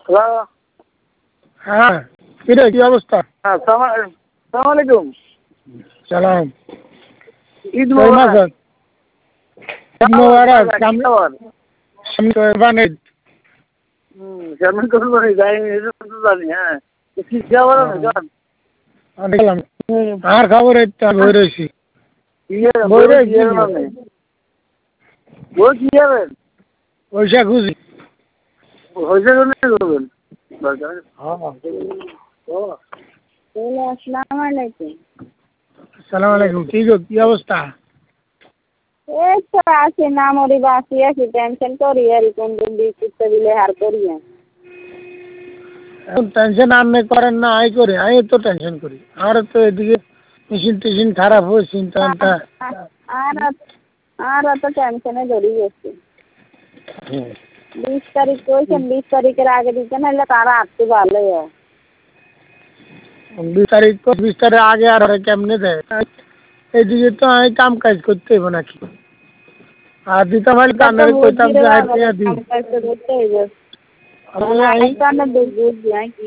Hello. হ্যাঁ, কিরে কি অবস্থা? হ্যাঁ, সালাম আলাইকুম। সালাম। ঈদ কই মোবারক। মাছ? ঈদ মোবারক। খবর? সামনে কোরবানি। কেমন করবো যাই এটা তো জানি। হ্যাঁ, কি খবর আছে জান? দেখলাম আর খবর এই তো বই রয়েছি। বই রয়েছি বই কি যাবেন? পয়সা খুঁজি। হয়েছে করবেন। আসসালামু আলাইকুম। আসসালামু আলাইকুম। কি গো কি অবস্থা? এই তো আছি না মরি বাঁচি আছি টেনশন করি আর কোন দিন দিতে দিলে হার করি এখন টেনশন আপনি করেন না আই করে আমি তো টেনশন করি। আর তো এদিকে মেশিন টেশিন খারাপ হয়ে চিন্তা আর অত টেনশনে ধরে গেছি। 20 তারিখ কইছেন 20 তারিখের আগে দিতে নাহলে তারা আসতে ভালো হয়। 20 তারিখ আগে আর কেমনে দেয়? এইদিকে তো আমি কাম কাজ করতে হইব নাকি? আর দিতে পারলে কান্নারে কইতাম যে আইতে দিই। কাম কাজ তো করতে হইব।